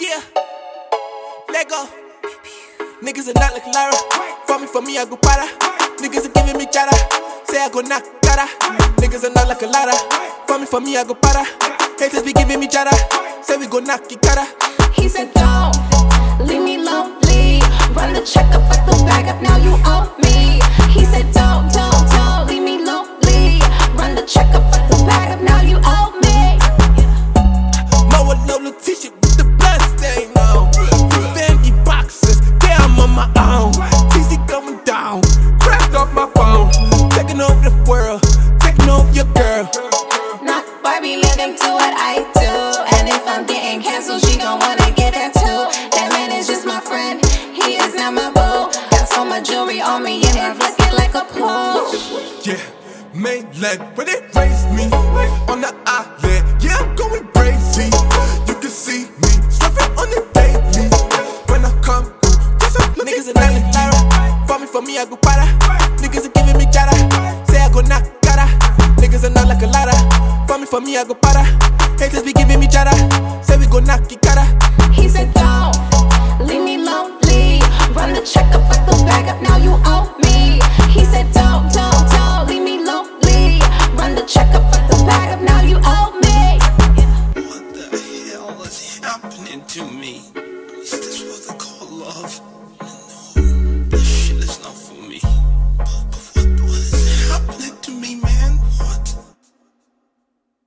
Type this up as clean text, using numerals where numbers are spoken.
Yeah, let go. Niggas are not like Lara. For me, I go para. Niggas are giving me chara. Say I go knock cara. Niggas are not like a lara. For me, I go para. Haters be giving me chara. Say we go knock cara. He said don't leave me lonely. Run the check up, fuck the bag up, now you owe me. He said don't leave me lonely. Run the check up, fuck the bag up, now you owe me. Moa Lola t-shirt with the blood stain on. Fendi boxes, yeah I'm on my own. TC going down, cracked off my phone. Taking over the world, taking over your girl. Nah, Barbie, let them do what I do. And if I'm getting canceled, she gon' wanna get that too. That man is just my friend, he is not my boo. Got so much jewelry on me, and it looking like a pool. Yeah, mainland, when they raise me on the island, yeah I'm going crazy. You can see me surfing on the daily. When I come through, just niggas are not like Lara. For me, I go para. Niggas are giving me chara. Say I go knock cara. Niggas are not like a lara. For me, I go para. Haters be giving me chara. Say we go knock cara. He said don't leave me lonely. Run the check up, fuck the bag up, now you owe me. He said don't leave me lonely. Run the check up, fuck the bag up, now you owe me. What the hell is happening to me? Is this what they call love? No, this shit is not for me.